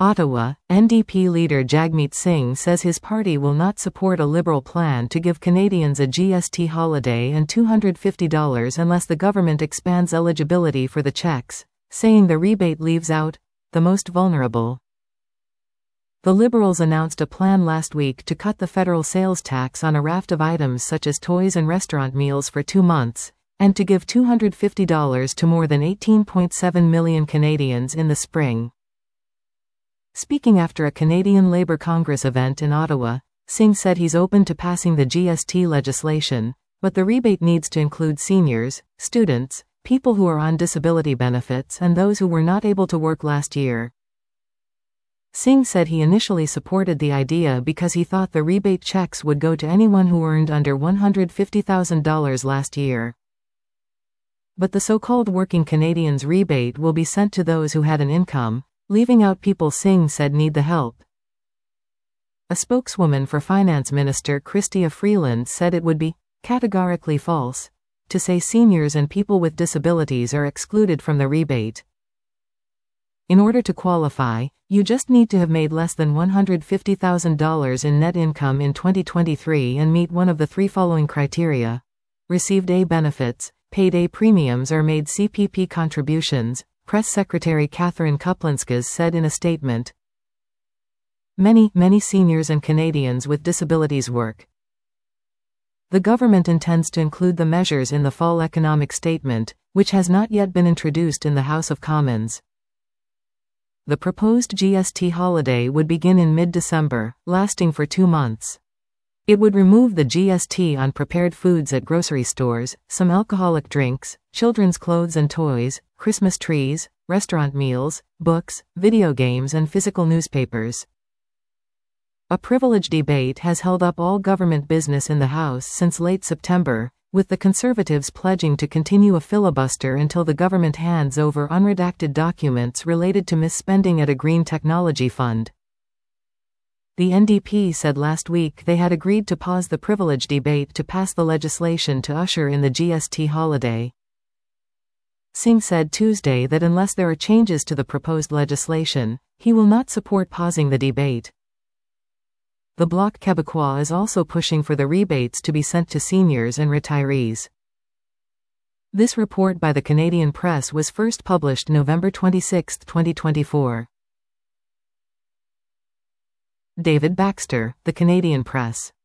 Ottawa, NDP leader Jagmeet Singh says his party will not support a Liberal plan to give Canadians a GST holiday and $250 unless the government expands eligibility for the checks, saying the rebate leaves out the most vulnerable. The Liberals announced a plan last week to cut the federal sales tax on a raft of items such as toys and restaurant meals for 2 months, and to give $250 to more than 18.7 million Canadians in the spring. Speaking after a Canadian Labour Congress event in Ottawa, Singh said he's open to passing the GST legislation, but the rebate needs to include seniors, students, people who are on disability benefits and those who were not able to work last year. Singh said he initially supported the idea because he thought the rebate checks would go to anyone who earned under $150,000 last year. But the so-called Working Canadians rebate will be sent to those who had an income, leaving out people Singh said need the help. A spokeswoman for Finance Minister Chrystia Freeland said it would be categorically false to say seniors and people with disabilities are excluded from the rebate. In order to qualify, you just need to have made less than $150,000 in net income in 2023 and meet one of the 3 following criteria: received A benefits, paid A premiums or made CPP contributions, Press Secretary Catherine Kuplinskas said in a statement. Many seniors and Canadians with disabilities work. The government intends to include the measures in the fall economic statement, which has not yet been introduced in the House of Commons. The proposed GST holiday would begin in mid-December, lasting for 2 months. It would remove the GST on prepared foods at grocery stores, some alcoholic drinks, children's clothes and toys, Christmas trees, restaurant meals, books, video games and physical newspapers. A privilege debate has held up all government business in the House since late September, with the Conservatives pledging to continue a filibuster until the government hands over unredacted documents related to misspending at a green technology fund. The NDP said last week they had agreed to pause the privilege debate to pass the legislation to usher in the GST holiday. Singh said Tuesday that unless there are changes to the proposed legislation, he will not support pausing the debate. The Bloc Québécois is also pushing for the rebates to be sent to seniors and retirees. This report by the Canadian Press was first published November 26, 2024. David Baxter, The Canadian Press.